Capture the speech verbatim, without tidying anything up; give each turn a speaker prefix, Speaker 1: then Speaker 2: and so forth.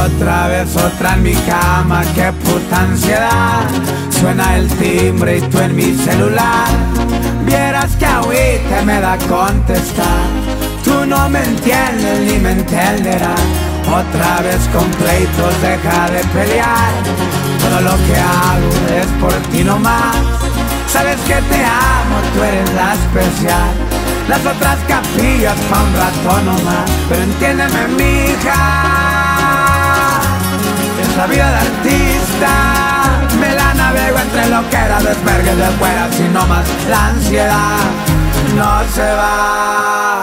Speaker 1: Otra vez otra en mi cama, qué puta ansiedad. Suena el timbre y tú en mi celular. Vieras que agüite me da contestar. Tú no me entiendes ni me entenderás. Otra vez con pleitos deja de pelear. Todo lo que hago es por ti nomás. Sabes que te amo, tú eres la especial. Las otras capillas pa' un rato nomás. Pero entiéndeme, mija, esa vida de artista me la navego entre lo que era desvergue de fuera, sino más la ansiedad no se va.